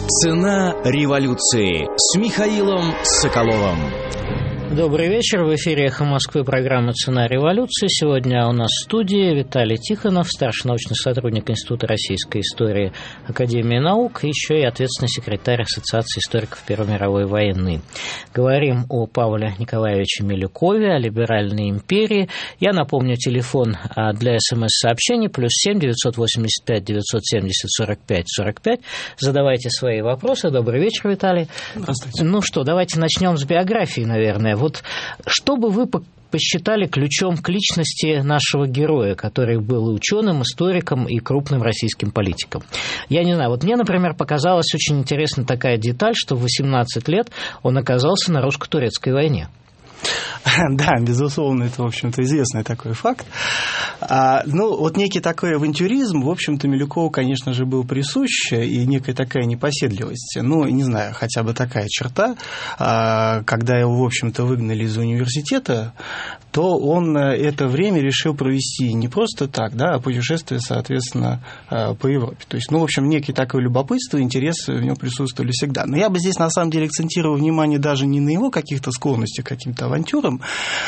Цена революции с Михаилом Соколовым. Добрый вечер. В эфире «Эхо Москвы» программа «Цена революции». Сегодня у нас в студии Виталий Тихонов, старший научный сотрудник Института российской истории Академии наук, и еще и ответственный секретарь Ассоциации историков Первой мировой войны. Говорим о Павле Николаевиче Милюкове, о либеральной империи. Я напомню, телефон для СМС-сообщений +7 985 970 45 45. Задавайте свои вопросы. Добрый вечер, Виталий. Здравствуйте. Ну что, давайте начнем с биографии, наверное. Вот что бы вы посчитали ключом к личности нашего героя, который был ученым, историком и крупным российским политиком? Я не знаю, вот мне, например, показалась очень интересна такая деталь, что в 18 лет он оказался на русско-турецкой войне. Да, безусловно, это, в общем-то, известный такой факт. Вот некий такой авантюризм, в общем-то, Милюкову, конечно же, был присущ, и некая такая непоседливость. Не знаю, хотя бы такая черта. Когда его, в общем-то, выгнали из университета, то он это время решил провести не просто так, а путешествие, соответственно, по Европе. То есть, в общем, некий такое любопытство, интерес в нем присутствовали всегда. Но я бы здесь, на самом деле, акцентировал внимание даже не на его каких-то склонностях к каким-то авантюрам,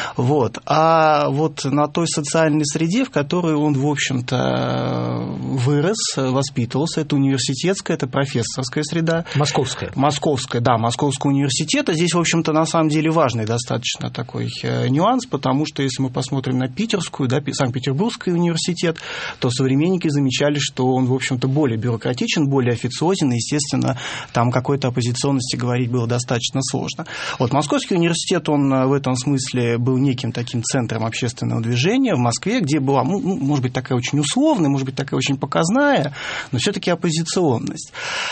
а вот на той социальной среде, в которой он, в общем-то, вырос, воспитывался. Это университетская, это профессорская среда. Московская. Московского университета. Здесь, в общем-то, на самом деле важный достаточно такой нюанс, потому что если мы посмотрим на питерскую, Санкт-Петербургский университет, то современники замечали, что он, в общем-то, более бюрократичен, более официозен, и, естественно, там какой-то оппозиционности говорить было достаточно сложно. Вот Московский университет, он в этом смысле был неким таким центром общественного движения в Москве, где была, может быть, такая очень условная, может быть, такая очень показная, но все-таки оппозиционность.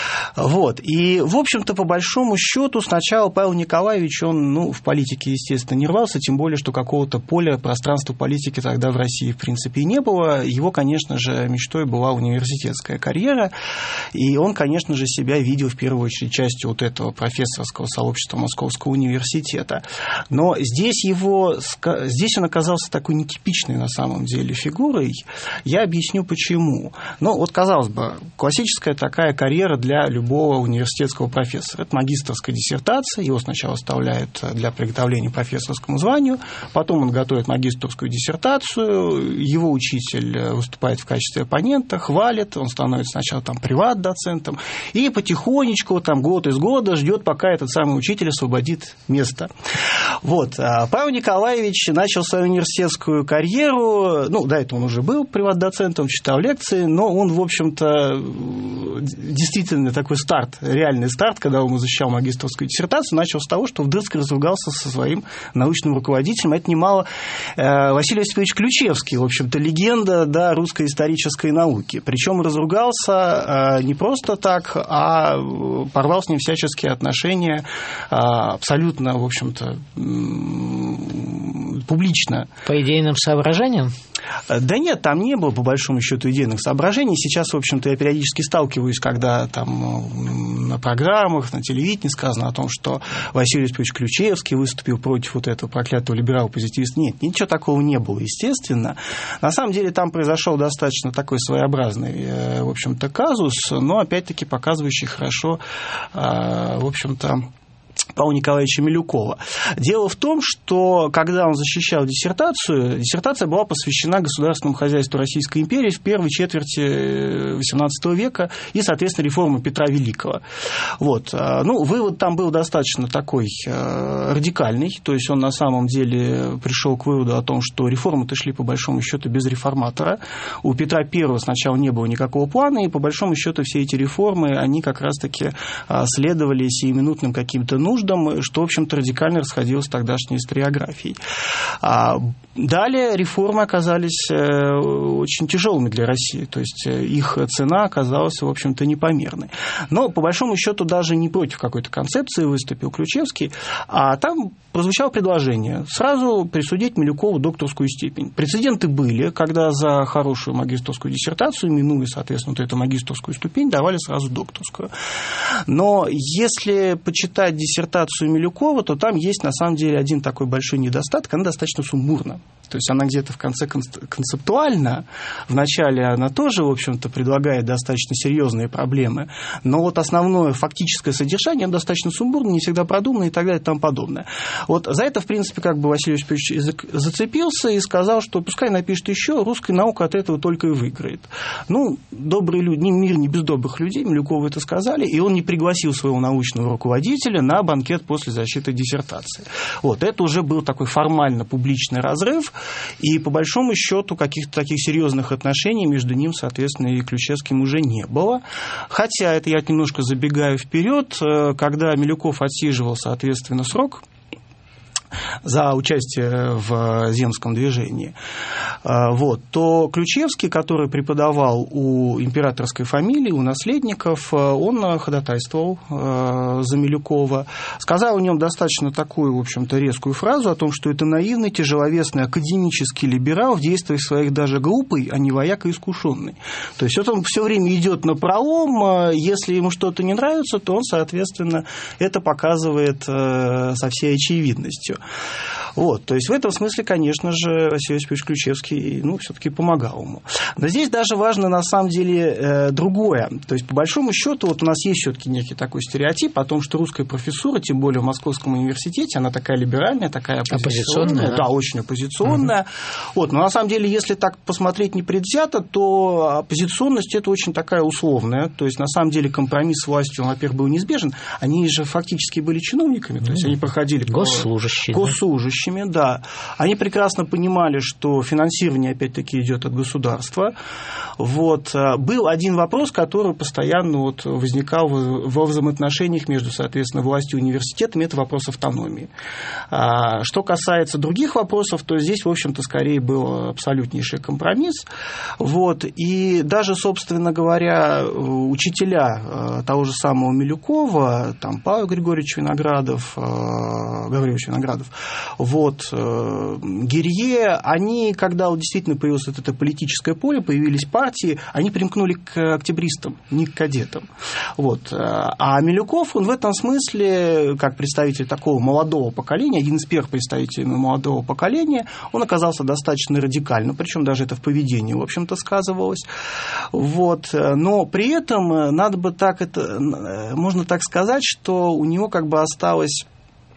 И, в общем-то, по большому счету, сначала Павел Николаевич, он, в политике, естественно, не рвался, тем более, что какого-то поля, пространства политики тогда в России, в принципе, и не было. Его, конечно же, мечтой была университетская карьера, и он, конечно же, себя видел, в первую очередь, частью вот этого профессорского сообщества Московского университета. Но здесь он оказался такой нетипичной, на самом деле, фигурой. Я объясню, почему. Казалось бы, классическая такая карьера для любого университетского профессора. Это магистерская диссертация, его сначала оставляют для приготовления к профессорскому званию, потом он готовит магистерскую диссертацию, его учитель выступает в качестве оппонента, хвалит, он становится сначала приват-доцентом, и потихонечку, год из года ждет, пока этот самый учитель освободит место. Павел Николаевич начал свою университетскую карьеру, до этого он уже был приват-доцентом, читал лекции, но он, в общем-то, действительно такой реальный старт, когда он защищал магистерскую диссертацию, начал с того, что вдруг разругался со своим научным руководителем. Это немало Василий Осипович Ключевский, в общем-то, легенда русской исторической науки. Причем разругался не просто так, а порвал с ним всяческие отношения абсолютно, в общем-то, публично. По идейным соображениям? Да нет, там не было, по большому счету, идейных соображений. Сейчас, в общем-то, я периодически сталкиваюсь, когда на программах, на телевидении сказано о том, что Василий Осипович Ключевский выступил против вот этого проклятого либерал-позитивиста. Нет, ничего такого не было, естественно. На самом деле там произошел достаточно такой своеобразный, в общем-то, казус, но, опять-таки, показывающий хорошо, в общем-то, Павла Николаевича Милюкова. Дело в том, что когда он защищал диссертацию, диссертация была посвящена государственному хозяйству Российской империи в первой четверти XVIII века и, соответственно, реформы Петра Великого. Вывод там был достаточно такой радикальный, то есть он на самом деле пришел к выводу о том, что реформы-то шли, по большому счету, без реформатора. У Петра I сначала не было никакого плана, и, по большому счету, все эти реформы, они как раз-таки следовали сиюминутным каким-то нуждам, что, в общем-то, радикально расходилось с тогдашней историографией. Далее реформы оказались очень тяжелыми для России, то есть их цена оказалась, в общем-то, непомерной. Но, по большому счету, даже не против какой-то концепции выступил Ключевский, а там прозвучало предложение сразу присудить Милюкову докторскую степень. Прецеденты были, когда за хорошую магистерскую диссертацию, минуя, соответственно, вот эту магистерскую ступень, давали сразу докторскую. Но если почитать диссертацию Милюкова, то там есть, на самом деле, один такой большой недостаток. Она достаточно сумбурна. То есть она где-то в конце концептуальна. Вначале она тоже, в общем-то, предлагает достаточно серьезные проблемы. Но вот основное фактическое содержание достаточно сумбурно, не всегда продумано и так далее и тому подобное. Вот за это, в принципе, как бы Василий Осипович зацепился и сказал, что пускай напишет еще, русская наука от этого только и выиграет. Ну, добрые люди, мир не без добрых людей, Милюкову это сказали, и он не пригласил своего научного руководителя на банкет после защиты диссертации. Вот, это уже был такой формально публичный разрыв, и по большому счету каких-то таких серьезных отношений между ним, соответственно, и Ключевским уже не было. Хотя, это я немножко забегаю вперед, когда Милюков отсиживал, соответственно, срок за участие в земском движении, вот, то Ключевский, который преподавал у императорской фамилии, у наследников, он ходатайствовал за Милюкова, сказал о нем достаточно такую, в общем-то, резкую фразу о том, что это наивный, тяжеловесный академический либерал, в действиях своих даже глупый, а не вояк и искушенный. То есть вот он все время идет напролом, если ему что-то не нравится, то он, соответственно, это показывает со всей очевидностью. Вот, то есть в этом смысле, конечно же, Василий Осипович Ключевский, все-таки помогал ему. Но здесь даже важно, на самом деле, другое. То есть, по большому счету, вот у нас есть все-таки некий такой стереотип о том, что русская профессура, тем более в Московском университете, она такая либеральная, такая оппозиционная. Да, очень оппозиционная. Вот, но на самом деле, если так посмотреть непредвзято, то оппозиционность – это очень такая условная. То есть, на самом деле, компромисс с властью, он, во-первых, был неизбежен. Они же фактически были чиновниками, то есть, они проходили госслужащими, да. Они прекрасно понимали, что финансирование, опять-таки, идет от государства. Вот. Был один вопрос, который постоянно вот возникал во взаимоотношениях между, соответственно, властью и университетами, это вопрос автономии. Что касается других вопросов, то здесь, в общем-то, скорее был абсолютнейший компромисс. Вот. И даже, собственно говоря, учителя того же самого Милюкова, там, Павел Григорьевич Виноградов, Гаврилович Виноградов, вот, Гирье, они, когда вот действительно появилось это политическое поле, появились партии, они примкнули к октябристам, не к кадетам. Вот. А Милюков, он в этом смысле, как представитель такого молодого поколения, один из первых представителей молодого поколения, он оказался достаточно радикальным, причем даже это в поведении, в общем-то, сказывалось. Вот. Но при этом можно так сказать, что у него как бы осталось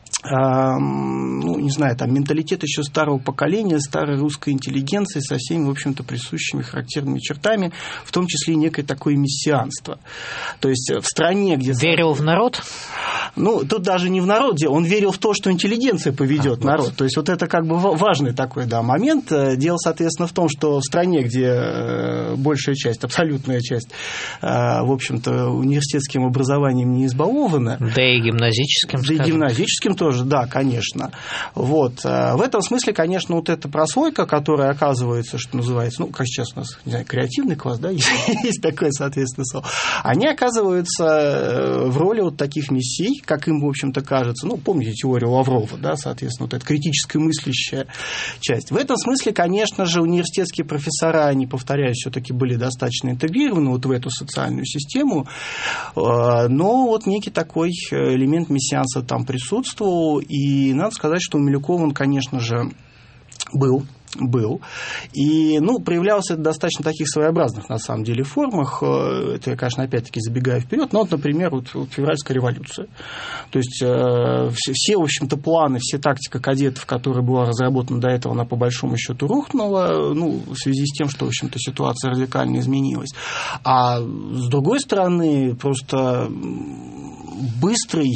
не знаю, там менталитет еще старого поколения, старой русской интеллигенции со всеми, в общем-то, присущими характерными чертами, в том числе и некое такое мессианство. То есть в стране, где... Верил в народ? Тут даже не в народе, он верил в то, что интеллигенция поведет народ. То есть вот это как бы важный такой, момент. Дело, соответственно, в том, что в стране, где большая часть, абсолютная часть, в общем-то, университетским образованием не избалована. Да и гимназическим. Да и гимназическим тоже, да, конечно. Вот. В этом смысле, конечно, вот эта прослойка, которая оказывается, что называется, как сейчас у нас, не знаю, креативный класс, да, есть такое, соответственно, слово, они оказываются в роли вот таких мессий, как им, в общем-то, кажется. Помните теорию Лаврова, да, соответственно, вот эта критическая мыслящая часть. В этом смысле, конечно же, университетские профессора, они, повторяюсь, все-таки были достаточно интегрированы вот в эту социальную систему, но вот некий такой элемент мессианства там присутствовал, и надо сказать, что у Милюкова он, конечно же, был. И, проявлялся в достаточно таких своеобразных, на самом деле, формах. Это я, конечно, опять-таки забегаю вперед. Но, например, вот февральская революция. То есть все, в общем-то, планы, вся тактика кадетов, которая была разработана до этого, она по большому счету рухнула, в связи с тем, что, в общем-то, ситуация радикально изменилась. А с другой стороны, просто быстрый,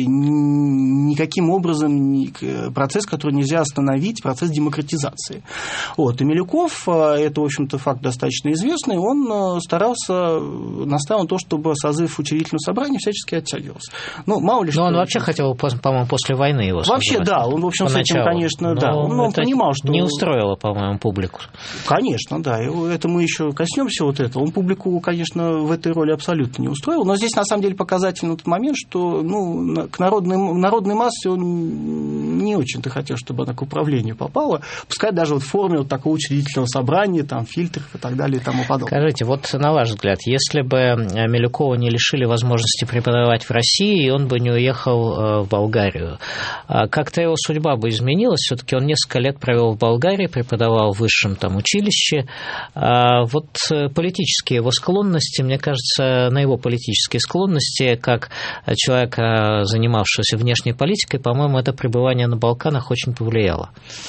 никаким образом процесс, который нельзя остановить, процесс демократизации. Вот. И Милюков, это, в общем-то, факт достаточно известный, он старался, настаивал на то, чтобы созыв учредительного собрания всячески оттягивался. Мало ли что... Но он вообще хотел, по-моему, после войны его создавать. Вообще, да, он, в общем, с этим, конечно, да. Он понимал, что... Не устроило, по-моему, публику. Конечно, да, это мы еще коснемся вот этого. Он публику, конечно, в этой роли абсолютно не устроил, но здесь, на самом деле, показательный тот момент, что к народной массе он не очень-то хотел, чтобы она к управлению попала, пускай даже в форме вот такого учредительного собрания, там, фильтров и так далее и тому подобное. Скажите, вот на ваш взгляд, если бы Милюкова не лишили возможности преподавать в России, и он бы не уехал в Болгарию, как-то его судьба бы изменилась? Все-таки он несколько лет провел в Болгарии, преподавал в высшем там училище. Вот политические его склонности, мне кажется, на его политические склонности, как человека, занимавшегося внешней политикой, по-моему, это пребывание на Балканах очень повлияло.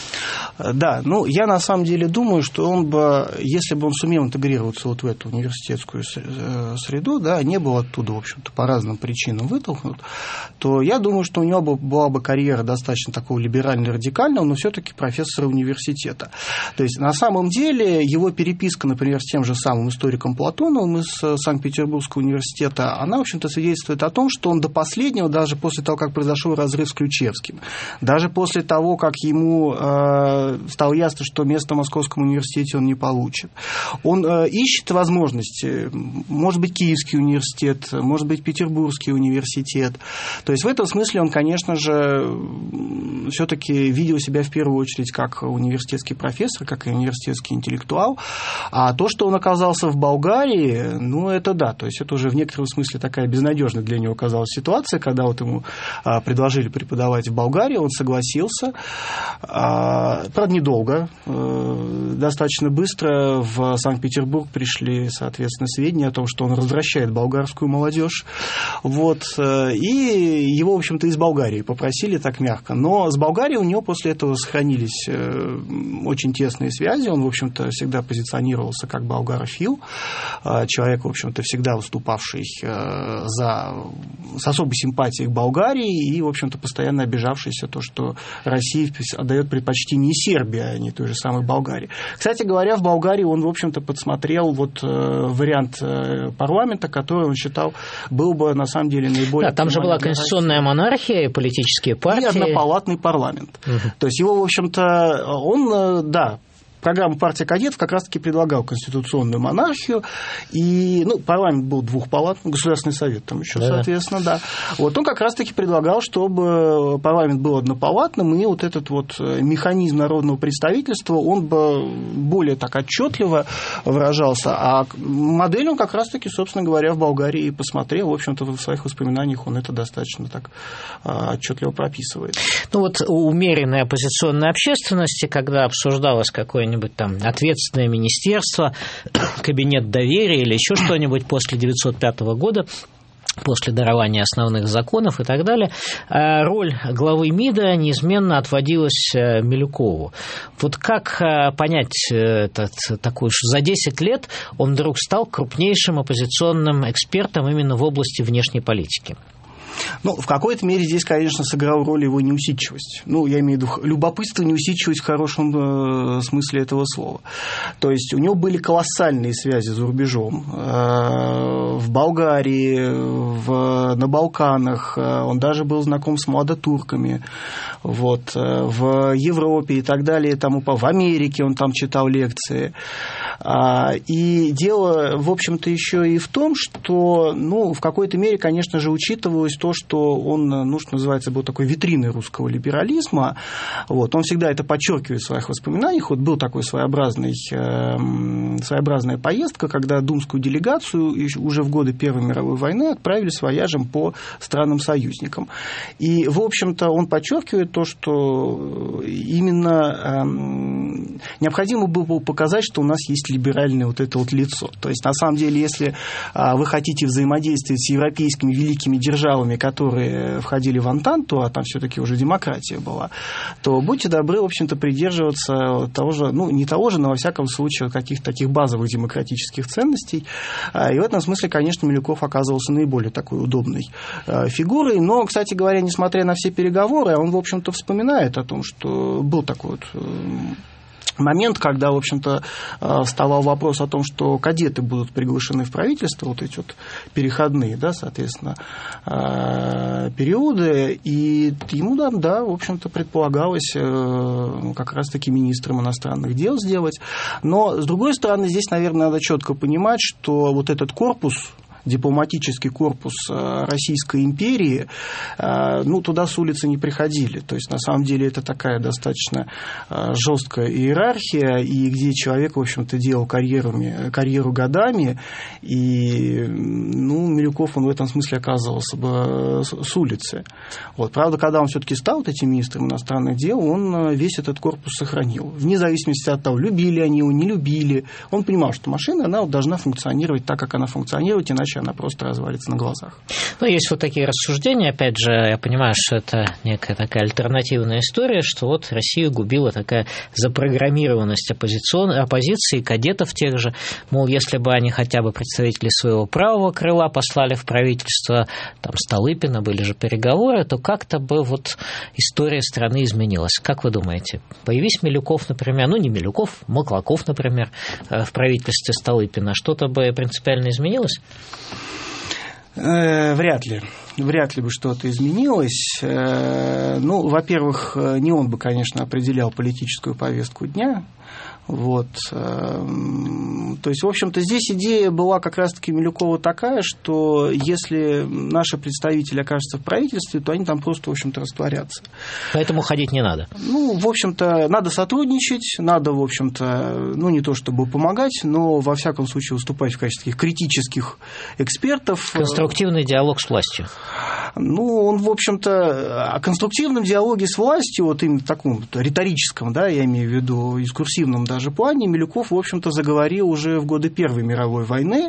Да, я на самом деле думаю, что он бы, если бы он сумел интегрироваться вот в эту университетскую среду, да, не был оттуда, в общем-то, по разным причинам вытолкнут, то я думаю, что у него была бы карьера достаточно такого либерально-радикального, но все-таки профессора университета. То есть, на самом деле, его переписка, например, с тем же самым историком Платоновым из Санкт-Петербургского университета, она, в общем-то, свидетельствует о том, что он до последнего, даже после того, как произошел разрыв с Ключевским, даже после того, как ему стало ясно, что место в Московском университете он не получит, он ищет возможности, может быть, Киевский университет, может быть, Петербургский университет. То есть в этом смысле он, конечно же, все-таки видел себя в первую очередь как университетский профессор, как университетский интеллектуал. А то, что он оказался в Болгарии, это да. То есть это уже в некотором смысле такая безнадежная для него оказалась ситуация, когда вот ему предложили преподавать в Болгарии, он согласился. Правда, недолго. Достаточно быстро в Санкт-Петербург пришли, соответственно, сведения о том, что он развращает болгарскую молодежь. Вот. И его, в общем-то, из Болгарии попросили так мягко. Но с Болгарией у него после этого сохранились очень тесные связи. Он, в общем-то, всегда позиционировался как болгарофил. Человек, в общем-то, всегда выступавший с особой симпатией к Болгарии и, в общем-то, постоянно обижавшийся то, что Россия отдает предпочтение Сербии, а не той же самой Болгарии. Кстати говоря, в Болгарии он, в общем-то, подсмотрел вариант парламента, который он считал был бы, на самом деле, наиболее... Да, там же была конституционная монархия, политические партии. И однопалатный парламент. То есть его, в общем-то, он, да, программа партии кадетов как раз-таки предлагал конституционную монархию, и, парламент был двухпалатный, Государственный совет там еще, соответственно, да. Вот он как раз-таки предлагал, чтобы парламент был однопалатным, и вот этот вот механизм народного представительства, он бы более так отчетливо выражался, а модель он как раз-таки, собственно говоря, в Болгарии посмотрел, в общем-то, в своих воспоминаниях он это достаточно так отчетливо прописывает. У умеренной оппозиционной общественности, когда обсуждалось какое-нибудь там ответственное министерство, кабинет доверия или еще что-нибудь после 1905 года, после дарования основных законов и так далее, роль главы МИДа неизменно отводилась Милюкову. Вот как понять такой, что за 10 лет он вдруг стал крупнейшим оппозиционным экспертом именно в области внешней политики? В какой-то мере здесь, конечно, сыграла роль его неусидчивость. Я имею в виду любопытство, неусидчивость в хорошем смысле этого слова. То есть у него были колоссальные связи за рубежом. В Болгарии, на Балканах. Он даже был знаком с младотурками. В Европе и так далее. В Америке он там читал лекции. И дело, в общем-то, еще и в том, что, в какой-то мере, конечно же, учитывалось то, что он, что называется, был такой витриной русского либерализма. Он всегда это подчеркивает в своих воспоминаниях. Был такой своеобразная поездка, когда думскую делегацию уже в годы Первой мировой войны отправили с вояжем по странам-союзникам. И, в общем-то, он подчеркивает то, что именно необходимо было показать, что у нас есть либеральное это лицо. То есть, на самом деле, если вы хотите взаимодействовать с европейскими великими державами, которые входили в Антанту, а там все-таки уже демократия была, то будьте добры, в общем-то, придерживаться того же, не того же, но, во всяком случае, каких-то таких базовых демократических ценностей. И в этом смысле, конечно, Милюков оказывался наиболее такой удобной фигурой. Но, кстати говоря, несмотря на все переговоры, он, в общем-то, вспоминает о том, что был такой момент, когда, в общем-то, вставал вопрос о том, что кадеты будут приглашены в правительство, эти переходные, соответственно, периоды, и ему, в общем-то, предполагалось как раз-таки министром иностранных дел сделать. Но, с другой стороны, здесь, наверное, надо четко понимать, что этот корпус дипломатический корпус Российской империи, туда с улицы не приходили. То есть, на самом деле, это такая достаточно жесткая иерархия, и где человек, в общем-то, делал карьеру годами, и Милюков, он в этом смысле оказывался бы с улицы. Правда, когда он все-таки стал этим министром иностранных дел, он весь этот корпус сохранил. Вне зависимости от того, любили они его, не любили. Он понимал, что машина, она должна функционировать так, как она функционирует, иначе она просто развалится на глазах. Есть вот такие рассуждения. Опять же, я понимаю, что это некая такая альтернативная история, что вот Россию губила такая запрограммированность оппозиции, кадетов тех же. Мол, если бы они хотя бы представители своего правого крыла послали в правительство, там Столыпина, были же переговоры, то как-то бы вот история страны изменилась. Как вы думаете? Появись Милюков, например, не Милюков, Маклаков, например, в правительстве Столыпина, что-то бы принципиально изменилось? Вряд ли бы что-то изменилось. Во-первых, не он бы, конечно, определял политическую повестку дня. То есть, в общем-то, здесь идея была как раз-таки Милюкова такая, что если наши представители окажутся в правительстве, то они там просто, в общем-то, растворятся. Поэтому ходить не надо. В общем-то, надо сотрудничать, надо, в общем-то, не то чтобы помогать, но, во всяком случае, выступать в качестве таких критических экспертов. Конструктивный диалог с властью. Он, в общем-то, о конструктивном диалоге с властью, вот именно таком риторическом, я имею в виду, дискурсивном даже плане, Милюков, в общем-то, заговорил уже в годы Первой мировой войны.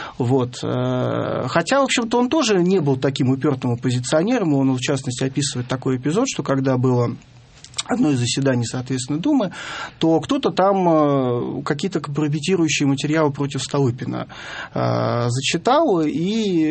Хотя, в общем-то, он тоже не был таким упертым оппозиционером. Он, в частности, описывает такой эпизод, что когда было одно из заседаний, соответственно, Думы, то кто-то там какие-то компрометирующие материалы против Столыпина зачитал, и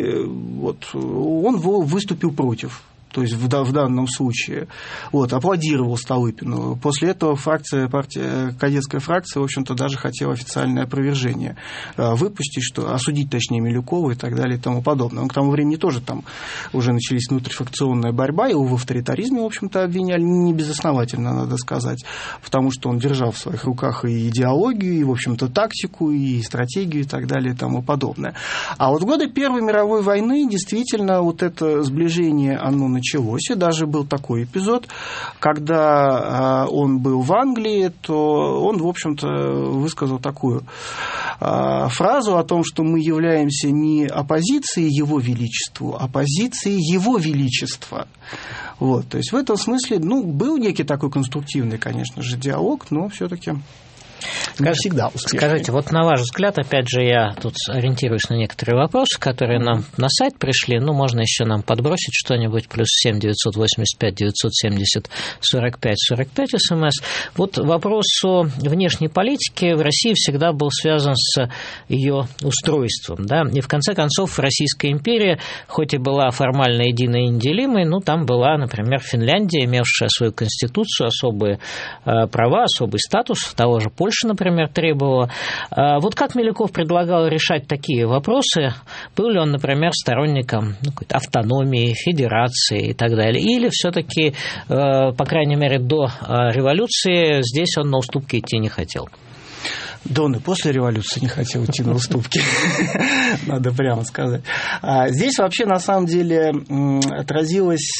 он выступил против. То есть в данном случае аплодировал Столыпину. После этого кадетская фракция, в общем-то, даже хотела официальное опровержение выпустить, осудить, точнее, Милюкова и так далее и тому подобное. К тому времени тоже там уже начались внутрифракционная борьба, его в авторитаризме, в общем-то, обвиняли не безосновательно, надо сказать, потому что он держал в своих руках и идеологию, и, в общем-то, тактику, и стратегию и так далее и тому подобное. А в годы Первой мировой войны действительно это сближение, оно началось, и даже был такой эпизод, когда он был в Англии, то он, в общем-то, высказал такую фразу о том, что мы являемся не оппозицией Его Величеству, а оппозицией Его Величества. То есть в этом смысле, был некий такой конструктивный, конечно же, диалог, но все-таки не всегда успешный. Скажите, на ваш взгляд, опять же, я тут ориентируюсь на некоторые вопросы, которые нам на сайт пришли, можно еще нам подбросить что-нибудь, +7 985 970 45 45 СМС. Вопрос о внешней политике в России всегда был связан с ее устройством, и в конце концов Российская империя, хоть и была формально единой и неделимой, там была, например, Финляндия, имевшая свою конституцию, особые права, особый статус, того же Польша, например, требовала. Как Милюков предлагал решать такие вопросы? Был ли он, например, сторонником какой-то автономии, федерации и так далее? Или все-таки, по крайней мере, до революции здесь он на уступки идти не хотел? Да он и после революции не хотел идти на уступки, надо прямо сказать. Здесь вообще, на самом деле, отразилось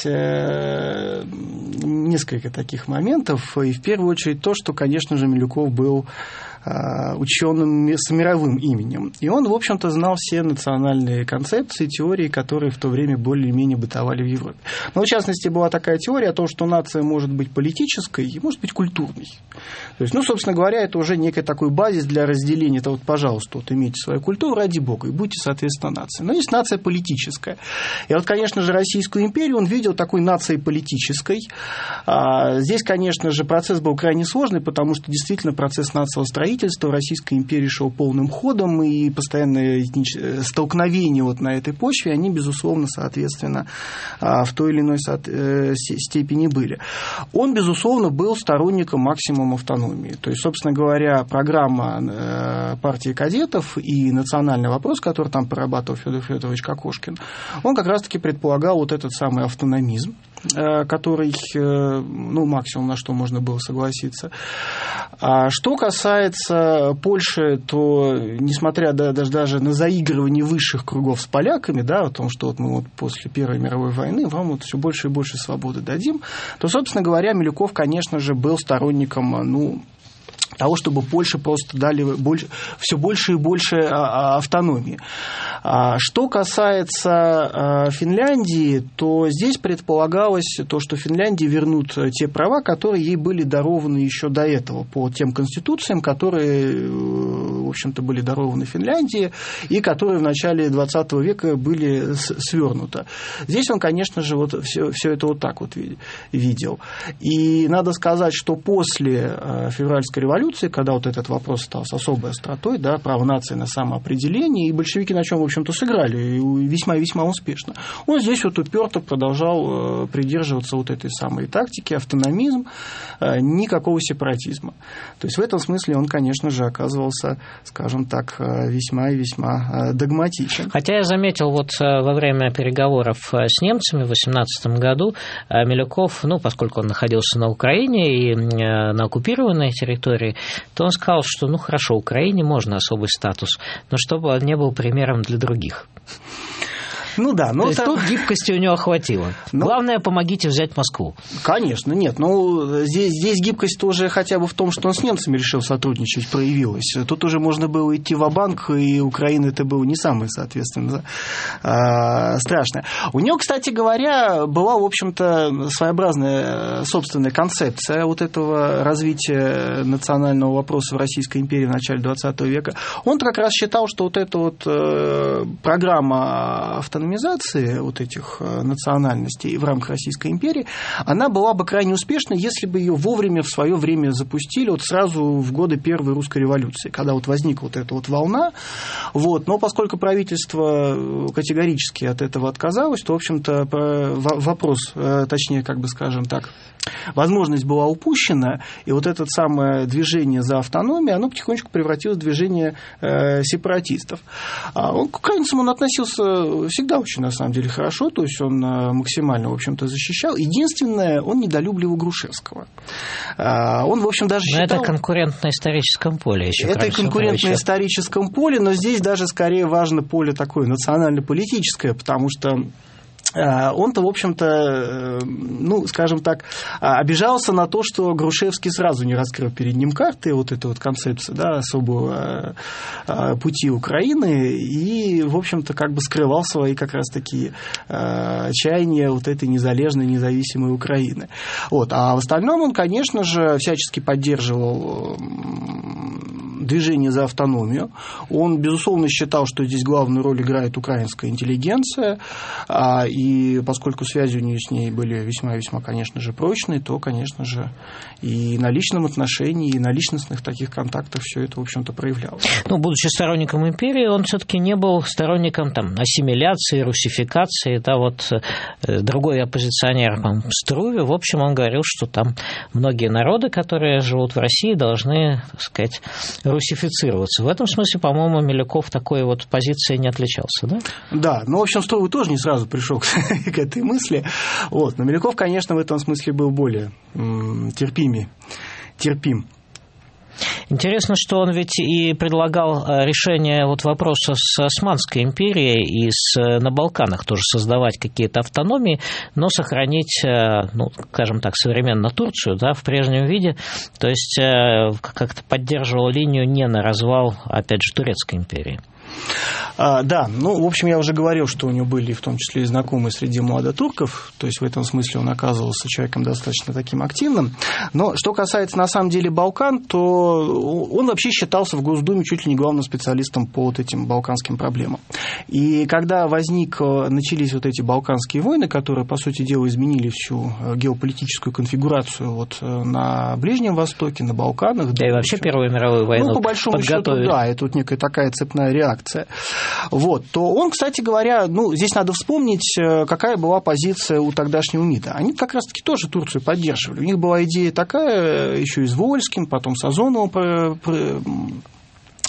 несколько таких моментов, и в первую очередь то, что, конечно же, Милюков был ученым с мировым именем. И он, в общем-то, знал все национальные концепции, теории, которые в то время более-менее бытовали в Европе. Но, в частности, была такая теория о том, что нация может быть политической и может быть культурной. То есть, собственно говоря, это уже некий такой базис для разделения. Это пожалуйста, имейте свою культуру, ради бога, и будьте, соответственно, нацией. Но есть нация политическая. И конечно же, Российскую империю он видел такой нацией политической. Здесь, конечно же, процесс был крайне сложный, потому что действительно процесс нациостроительства в Российской империи шел полным ходом, и постоянные столкновения на этой почве, они, безусловно, соответственно, в той или иной степени были. Он, безусловно, был сторонником максимума автономии. То есть, собственно говоря, программа партии кадетов и национальный вопрос, который там прорабатывал Федор Федорович Кокошкин, он как раз-таки предполагал этот самый автономизм. который, ну, максимум, на что можно было согласиться. А что касается Польши, то, несмотря даже на заигрывание высших кругов с поляками, да, о том, что вот мы вот после Первой мировой войны вам вот все больше и больше свободы дадим, то, собственно говоря, Милюков, конечно же, был сторонником, ну, того, чтобы Польше просто дали все больше и больше автономии. Что касается Финляндии, то здесь предполагалось то, что Финляндии вернут те права, которые ей были дарованы еще до этого по тем конституциям, которые, в общем-то, были дарованы Финляндии и которые в начале XX века были свернуты. Здесь он, конечно же, вот все это вот так вот видел. И надо сказать, что после февральской революции, когда вот этот вопрос стал с особой остротой, да, право нации на самоопределение, и большевики на чем, в общем-то, сыграли весьма и весьма успешно. Он здесь вот уперто продолжал придерживаться вот этой самой тактики, автономизм, никакого сепаратизма. То есть в этом смысле он, конечно же, оказывался, скажем так, весьма и весьма догматичен. Хотя я заметил вот во время переговоров с немцами в 18 году Милюков, ну, поскольку он находился на Украине и на оккупированной территории, то он сказал, что, ну, хорошо, Украине можно особый статус, но чтобы он не был примером для других. Ну да, но то есть тут гибкости у него хватило. Главное, помогите взять Москву. Конечно, нет. Ну, здесь гибкость тоже хотя бы в том, что он с немцами решил сотрудничать, проявилась. Тут уже можно было идти ва-банк, и Украина это было не самое, соответственно, страшное. У него, кстати говоря, была, в общем-то, своеобразная собственная концепция вот этого развития национального вопроса в Российской империи в начале XX века. Он как раз считал, что вот эта вот программа автономизации вот этих национальностей в рамках Российской империи, она была бы крайне успешна, если бы ее вовремя в свое время запустили вот сразу в годы Первой русской революции, когда вот возникла вот эта вот волна. Вот. Но поскольку правительство категорически от этого отказалось, то, в общем-то, вопрос, точнее, как бы скажем так, возможность была упущена, и вот это самое движение за автономию, оно потихонечку превратилось в движение сепаратистов. Он к украинцам он относился всегда очень, на самом деле, хорошо, то есть он максимально, в общем-то, защищал. Единственное, он недолюбливал Грушевского. Он, в общем, даже считал... Но это конкурент на историческом поле еще. Это конкурент на историческом поле, но здесь даже скорее важно поле такое национально-политическое, потому что он-то, в общем-то, ну, скажем так, обижался на то, что Грушевский сразу не раскрыл перед ним карты, вот эта вот концепция, да, особого пути Украины, и, в общем-то, как бы скрывал свои как раз-таки чаяния вот этой незалежной, независимой Украины. Вот. А в остальном он, конечно же, всячески поддерживал движение за автономию. Он, безусловно, считал, что здесь главную роль играет украинская интеллигенция, и поскольку связи у нее с ней были весьма и весьма, конечно же, прочные, то, конечно же, и на личном отношении, и на личностных таких контактах все это, в общем-то, проявлялось. Ну, будучи сторонником империи, он все-таки не был сторонником там ассимиляции, русификации, да, вот другой оппозиционер, Струве, в общем, он говорил, что там многие народы, которые живут в России, должны, так сказать, русифицироваться. В этом смысле, по-моему, Милюков такой вот позицией не отличался, да? Да, ну, в общем, Струве тоже не сразу пришел к этой мысли. Вот. Но Милюков, конечно, в этом смысле был более терпим. Интересно, что он ведь и предлагал решение вот вопроса с Османской империей и на Балканах тоже создавать какие-то автономии, но сохранить, ну, скажем так, современно Турцию, да, в прежнем виде, то есть как-то поддерживал линию не на развал, опять же, Турецкой империи. Да, ну, в общем, я уже говорил, что у него были в том числе и знакомые среди младотурков, то есть в этом смысле он оказывался человеком достаточно таким активным. Но что касается, на самом деле, Балкан, то он вообще считался в Госдуме чуть ли не главным специалистом по вот этим балканским проблемам. И когда начались вот эти балканские войны, которые, по сути дела, изменили всю геополитическую конфигурацию вот на Ближнем Востоке, на Балканах. Да, и вообще Первую мировую войну по большому счету, да, это вот некая такая цепная реакция. Вот, то он, кстати говоря, ну, здесь надо вспомнить, какая была позиция у тогдашнего МИДа. Они как раз-таки тоже Турцию поддерживали. У них была идея такая, еще и с Вольским, потом с Озоновым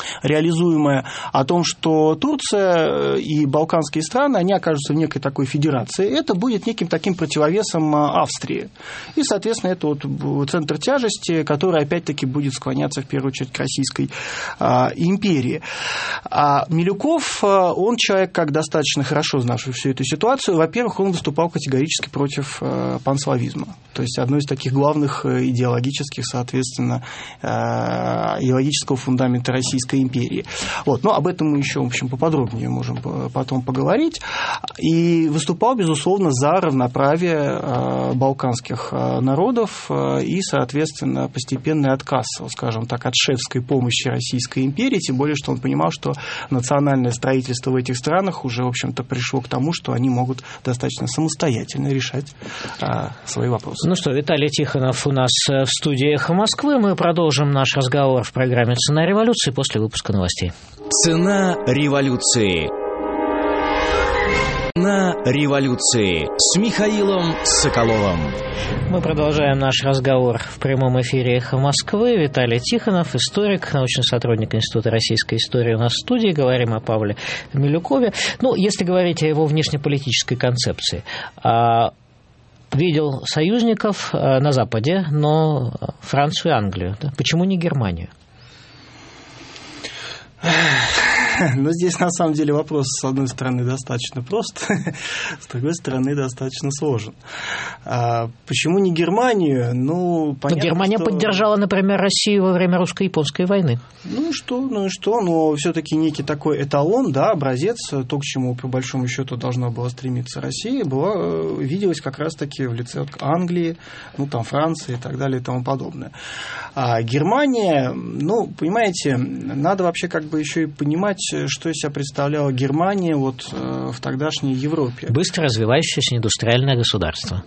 реализуемое, о том, что Турция и балканские страны, они окажутся в некой такой федерации. Это будет неким таким противовесом Австрии. И, соответственно, это вот центр тяжести, который, опять-таки, будет склоняться, в первую очередь, к Российской империи. А Милюков, он человек, как достаточно хорошо знавший всю эту ситуацию. Во-первых, он выступал категорически против панславизма. То есть, одно из таких главных идеологических, соответственно, идеологического фундамента Российской империи. Вот. Но об этом мы еще, в общем, поподробнее можем потом поговорить. И выступал, безусловно, за равноправие балканских народов и, соответственно, постепенный отказ, скажем так, от шефской помощи Российской империи, тем более, что он понимал, что национальное строительство в этих странах уже, в общем-то, пришло к тому, что они могут достаточно самостоятельно решать свои вопросы. Ну что, Виталий Тихонов у нас в студии «Эхо Москвы». Мы продолжим наш разговор в программе «Цена революции» после выпуска новостей. Цена революции. Цена революции с Михаилом Соколовым. Мы продолжаем наш разговор в прямом эфире «Эхо Москвы». Виталий Тихонов, историк, научный сотрудник Института российской истории у нас в студии. Говорим о Павле Милюкове. Ну, если говорить о его внешнеполитической концепции. Видел союзников на Западе, но Францию и Англию. Да? Почему не Германию? Но здесь, на самом деле, вопрос, с одной стороны, достаточно прост, с другой стороны, достаточно сложен. Почему не Германию? Ну, понятно, Германия поддержала, например, Россию во время русско-японской войны. Ну и что? Но все-таки некий такой эталон, да, образец, то, к чему, по большому счету, должна была стремиться Россия, виделась как раз-таки в лице Англии, ну, там, Франции и так далее и тому подобное. А Германия, ну, понимаете, надо вообще как бы еще и понимать, что из себя представляла Германия вот в тогдашней Европе. Быстро развивающееся индустриальное государство.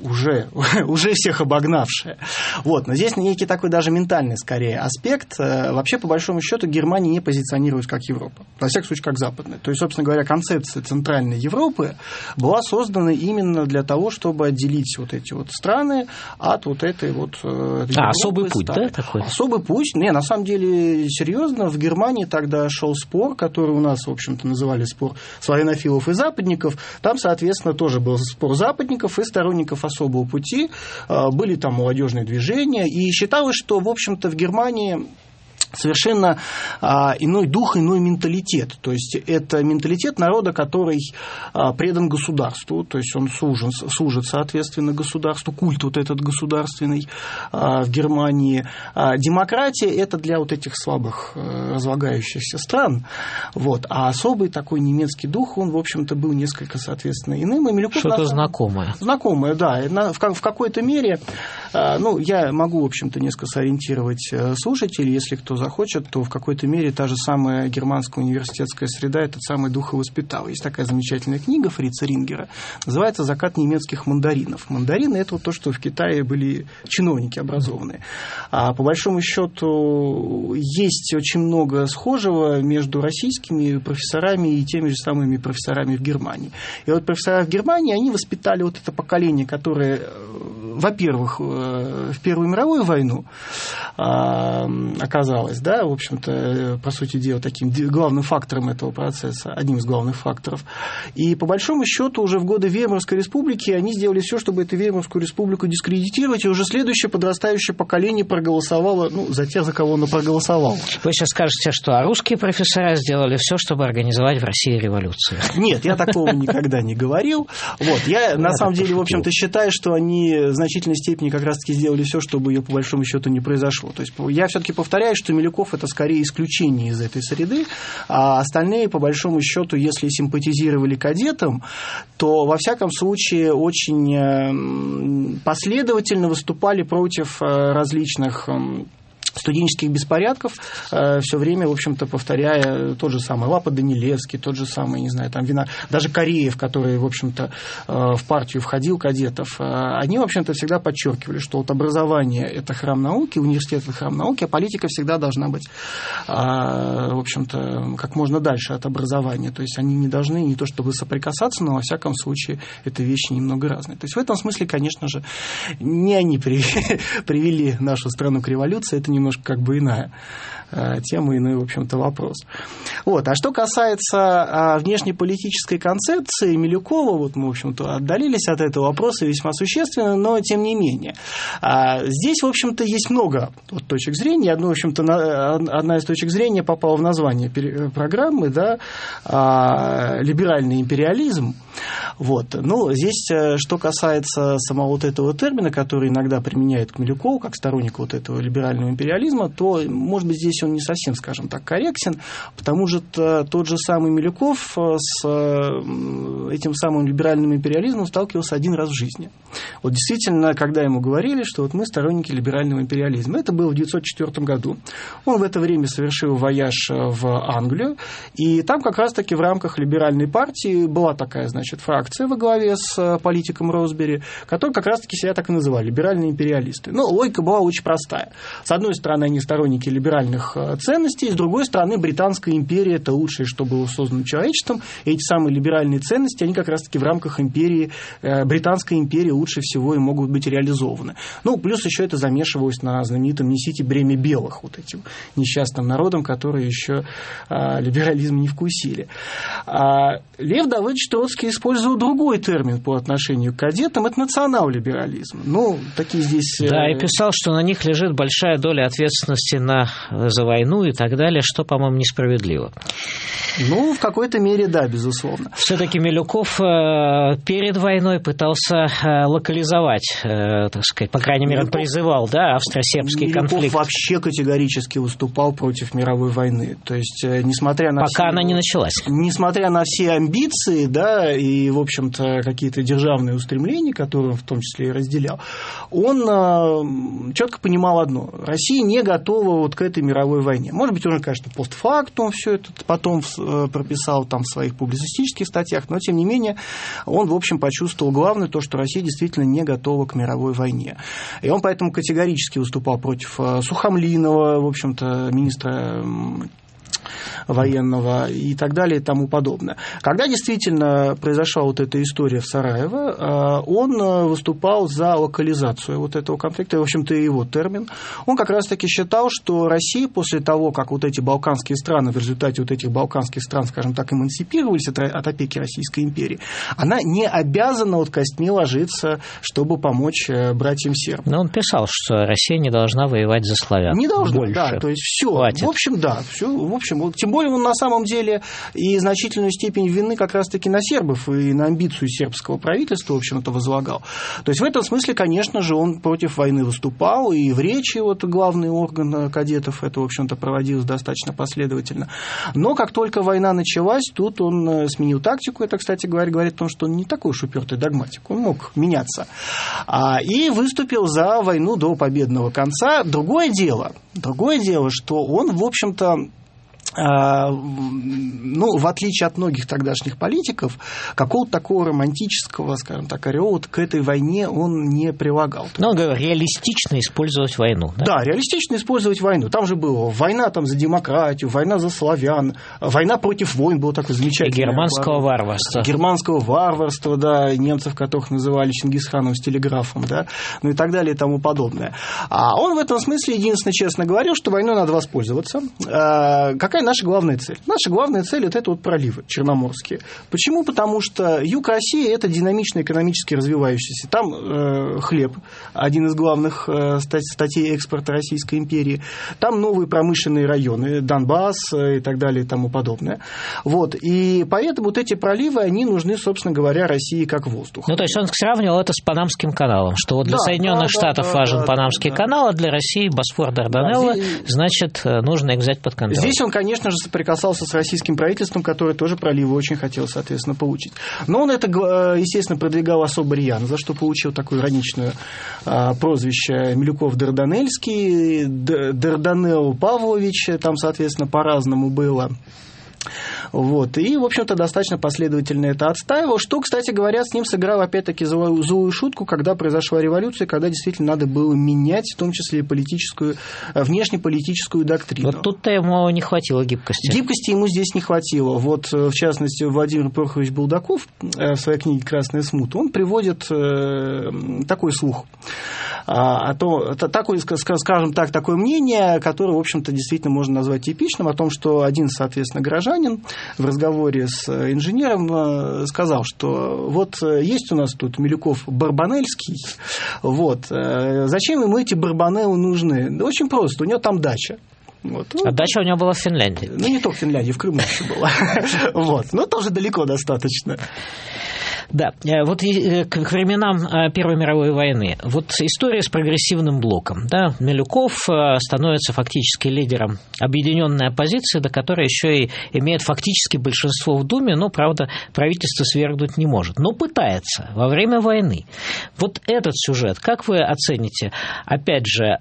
Уже всех обогнавшее. Вот. Но здесь некий такой даже ментальный, скорее, аспект. Вообще, по большому счету, Германия не позиционируется как Европа. Во всяком случае, как западная. То есть, собственно говоря, концепция Центральной Европы была создана именно для того, чтобы отделить вот эти вот страны от вот этой вот Европы. Особый путь, да, такой? Особый путь. Не, на самом деле, серьезно, в Германии тогда шел спор, который у нас, в общем-то, называли спор славянофилов и западников. Там, соответственно, тоже был спор западников и сторонников особого пути, были там молодежные движения, и считалось, что, в общем-то, в Германии совершенно иной дух, иной менталитет. То есть это менталитет народа, который предан государству, то есть он служит, соответственно, государству, культ вот этот государственный в Германии. Демократия – это для вот этих слабых разлагающихся стран. Вот. А особый такой немецкий дух, он, в общем-то, был несколько, соответственно, иным. И Милюков, что-то знакомое. Знакомое, да. В какой-то мере, ну, я могу, в общем-то, несколько сориентировать слушателей, если кто захочет, то в какой-то мере та же самая германская университетская среда этот самый дух и воспитала. Есть такая замечательная книга Фрица Рингера, называется «Закат немецких мандаринов». Мандарины – это вот то, что в Китае были чиновники образованные. А по большому счету есть очень много схожего между российскими профессорами и теми же самыми профессорами в Германии. И вот профессора в Германии, они воспитали вот это поколение, которое, во-первых, в Первую мировую войну оказалось, да, в общем-то, по сути дела, таким главным фактором этого процесса, одним из главных факторов. И по большому счету уже в годы Веймарской республики они сделали все, чтобы эту Веймарскую республику дискредитировать, и уже следующее подрастающее поколение проголосовало, ну, за тех, за кого оно проголосовало. Вы сейчас скажете, что русские профессора сделали все, чтобы организовать в России революцию. Нет, я такого никогда не говорил. Вот, я на самом деле, в общем-то, считаю, что они в значительной степени как раз-таки сделали все, чтобы ее по большому счету не произошло. То есть я все-таки повторяю, что Милюков – это скорее исключение из этой среды, а остальные, по большому счету, если симпатизировали кадетам, то, во всяком случае, очень последовательно выступали против различных студенческих беспорядков, все время, в общем-то, повторяя тот же самый Лапа Данилевский, тот же самый, не знаю, там даже Кореев, который, в общем-то, в партию входил кадетов, они, в общем-то, всегда подчеркивали, что вот образование – это храм науки, университет – это храм науки, а политика всегда должна быть, в общем-то, как можно дальше от образования. То есть они не должны не то чтобы соприкасаться, но, во всяком случае, это вещи немного разные. То есть в этом смысле, конечно же, не они привели нашу страну к революции, это немного немножко как бы иная тема, иной, в общем-то, вопрос. Вот. А что касается внешнеполитической концепции Милюкова, вот мы, в общем-то, отдалились от этого вопроса весьма существенно, но тем не менее. Здесь, в общем-то, есть много точек зрения. Одна из точек зрения попала в название программы, да, либеральный империализм. Вот. Ну, здесь, что касается самого вот этого термина, который иногда применяет к Милюкову, как сторонник вот этого либерального империализма, то, может быть, здесь он не совсем, скажем так, корректен, потому что тот же самый Милюков с этим самым либеральным империализмом сталкивался один раз в жизни. Вот действительно, когда ему говорили, что вот мы сторонники либерального империализма, это было в 1904 году. Он в это время совершил вояж в Англию, и там как раз-таки в рамках либеральной партии была такая, значит, фракция во главе с политиком Росбери, которые как раз-таки себя так и называли, либеральные империалисты. Но логика была очень простая. С одной стороны, они сторонники либеральных ценностей, с другой стороны, Британская империя – это лучшее, что было создано человечеством, и эти самые либеральные ценности, они как раз-таки в рамках империи, Британской империи лучше всего и могут быть реализованы. Ну, плюс еще это замешивалось на знаменитом «Несите бремя белых», вот этим несчастным народам, которые еще либерализм не вкусили. Лев Давыдович Троцкий использовал другой термин по отношению к кадетам – это национал-либерализм. Ну, такие здесь… Да, и писал, что на них лежит большая доля ответственности за войну и так далее, что, по-моему, несправедливо. Ну, в какой-то мере, да, безусловно. Все-таки Милюков перед войной пытался локализовать, так сказать, по крайней мере, он призывал, да, австро-сербский конфликт. Милюков вообще категорически выступал против мировой войны. То есть, несмотря на пока она не началась. Несмотря на все амбиции, да, и, в общем-то, какие-то державные устремления, которые он в том числе и разделял, он четко понимал одно: Россия не готова вот к этой мировой войне. Может быть, он, конечно, постфактум все это потом прописал там в своих публицистических статьях, но, тем не менее, он, в общем, почувствовал главное, то, что Россия действительно не готова к мировой войне. И он поэтому категорически выступал против Сухомлинова, в общем-то, министра военного и так далее и тому подобное. Когда действительно произошла вот эта история в Сараево, он выступал за локализацию вот этого конфликта, и, в общем-то, его термин. Он как раз-таки считал, что Россия после того, как вот эти балканские страны в результате вот этих балканских стран, скажем так, эмансипировались от опеки Российской империи, она не обязана вот костьми ложиться, чтобы помочь братьям сербам. Но он писал, что Россия не должна воевать за славян. Не должна, больше. Да, то есть все. Хватит. В общем, да, все, в общем, тем более он на самом деле и значительную степень вины как раз-таки на сербов и на амбицию сербского правительства, в общем-то, возлагал. То есть в этом смысле, конечно же, он против войны выступал, и в речи вот главный орган кадетов это, в общем-то, проводилось достаточно последовательно. Но как только война началась, тут он сменил тактику. Это, кстати говоря, говорит о том, что он не такой уж упертый догматик, он мог меняться. И выступил за войну до победного конца. Другое дело, что он, в общем-то, ну, в отличие от многих тогдашних политиков, какого-то такого романтического, скажем так, ореола к этой войне он не прилагал. Но он говорил, реалистично использовать войну. Да? Да, реалистично использовать войну. Там же было война там, за демократию, война за славян, война против войн, было такое замечательное. И германского варварства. Германского варварства, да, немцев, которых называли Чингисханом с телеграфом, да, ну и так далее и тому подобное. А он в этом смысле единственно честно говорил, что войной надо воспользоваться. Какая наша главная цель? Наша главная цель – это вот проливы черноморские. Почему? Потому что юг России – это динамично экономически развивающийся. Там хлеб, один из главных статей экспорта Российской империи. Там новые промышленные районы, Донбасс и так далее и тому подобное. Вот. И поэтому вот эти проливы, они нужны, собственно говоря, России как воздух. Ну, то есть он сравнивал это с Панамским каналом, что вот для Соединенных Штатов важен Панамский канал, а для России Босфор-Дарданеллы, значит, нужно их взять под контроль. Здесь он, конечно же, соприкасался с российским правительством, которое тоже проливы очень хотело, соответственно, получить. Но он это, естественно, продвигал особо рьяно, за что получил такое ироничное прозвище Милюков-Дарданельский, Дарданелл Павлович, там, соответственно, по-разному было. Вот. И, в общем-то, достаточно последовательно это отстаивал, что, кстати говоря, с ним сыграл, опять-таки, злую шутку, когда произошла революция, когда действительно надо было менять, в том числе и политическую, внешнеполитическую доктрину. Вот тут-то ему не хватило гибкости. Гибкости ему здесь не хватило. Вот, в частности, Владимир Прохорович Булдаков в своей книге «Красная смута», он приводит такой слух. такое, скажем так, такое мнение, которое, в общем-то, действительно можно назвать типичным, о том, что один, соответственно, горожанин в разговоре с инженером сказал, что вот есть у нас тут Милюков Барбанельский, вот, зачем ему эти Барбанеллы нужны? Да очень просто, у него там дача. Вот. А дача у него была в Финляндии. Ну, не только в Финляндии, в Крыму еще была. Вот. Но тоже далеко достаточно. Да, вот к временам Первой мировой войны, вот история с прогрессивным блоком, да, Милюков становится фактически лидером объединенной оппозиции, до которой еще и имеет фактически большинство в Думе, но, правда, правительство свергнуть не может, но пытается во время войны. Вот этот сюжет, как вы оцените? Опять же,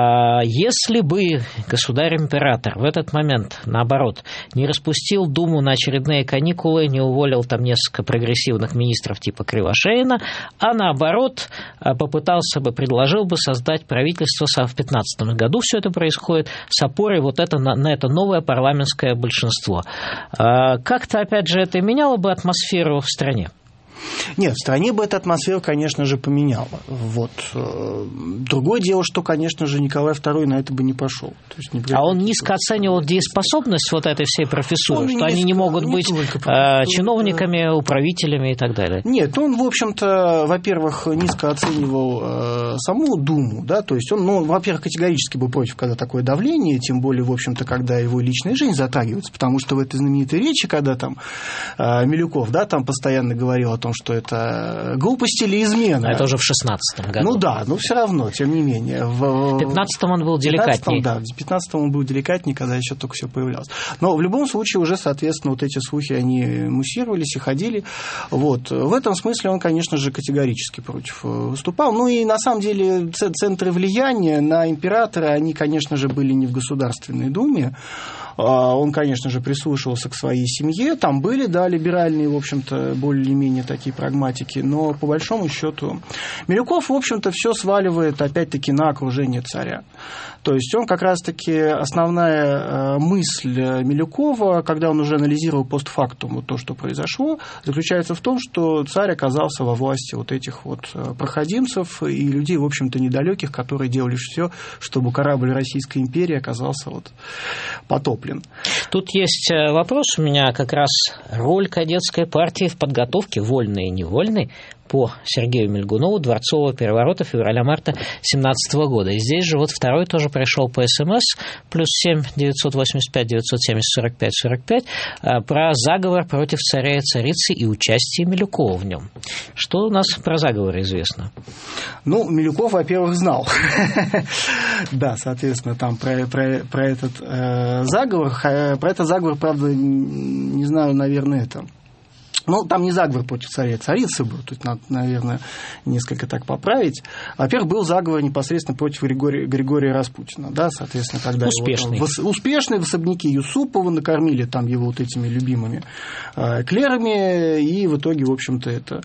если бы государь-император в этот момент, наоборот, не распустил Думу на очередные каникулы, не уволил там несколько прогрессивных министров типа Кривошеина, а наоборот попытался бы, предложил бы создать правительство в 2015 году, все это происходит с опорой вот на это новое парламентское большинство. Как-то, опять же, это меняло бы атмосферу в стране? Нет, в стране бы эта атмосфера, конечно же, поменяла. Вот. Другое дело, что, конечно же, Николай II на это бы не пошел. А он низко оценивал дееспособность вот этой всей профессуры, что они не могут быть чиновниками, управителями и так далее? Нет, он, в общем-то, во-первых, низко оценивал саму Думу, да, то есть он, во-первых, категорически был против, когда такое давление, тем более, в общем-то, когда его личная жизнь затрагивается, потому что в этой знаменитой речи, когда там Милюков, да, там постоянно говорил о том, что это глупость или измена. Это уже в 16-м году. Ну да, но все равно, тем не менее. В 15-м он был деликатнее. Да, в 15-м он был деликатнее, когда еще только все появлялось. Но в любом случае уже, соответственно, вот эти слухи, они муссировались и ходили. Вот. В этом смысле он, конечно же, категорически против выступал. Ну и на самом деле центры влияния на императора, они, конечно же, были не в Государственной Думе. Он, конечно же, прислушивался к своей семье. Там были, да, либеральные, в общем-то, более-менее такие прагматики. Но, по большому счету, Милюков, в общем-то, все сваливает, опять-таки, на окружение царя. То есть он как раз-таки основная мысль Милюкова, когда он уже анализировал постфактум то, что произошло, заключается в том, что царь оказался во власти вот этих вот проходимцев и людей, в общем-то, недалеких, которые делали все, чтобы корабль Российской империи оказался вот потоплен. Тут есть вопрос у меня как раз: роль кадетской партии в подготовке, вольной и невольной, по Сергею Мильгунову дворцового переворота февраля-марта 2017 года. И здесь же вот второй тоже пришел по СМС, +7 985 970 45 45, про заговор против царя и царицы и участие Милюкова в нем. Что у нас про заговор известно? Ну, Милюков, во-первых, знал. Да, соответственно, там про этот заговор. Про этот заговор, правда, не знаю, наверное, это... Ну, там не заговор против царя и царицы был, тут надо, наверное, несколько так поправить. Во-первых, был заговор непосредственно против Григория Распутина, да, соответственно, когда успешный. Успешный в особняке Юсупова накормили там его вот этими любимыми клерами, и в итоге, в общем-то, это...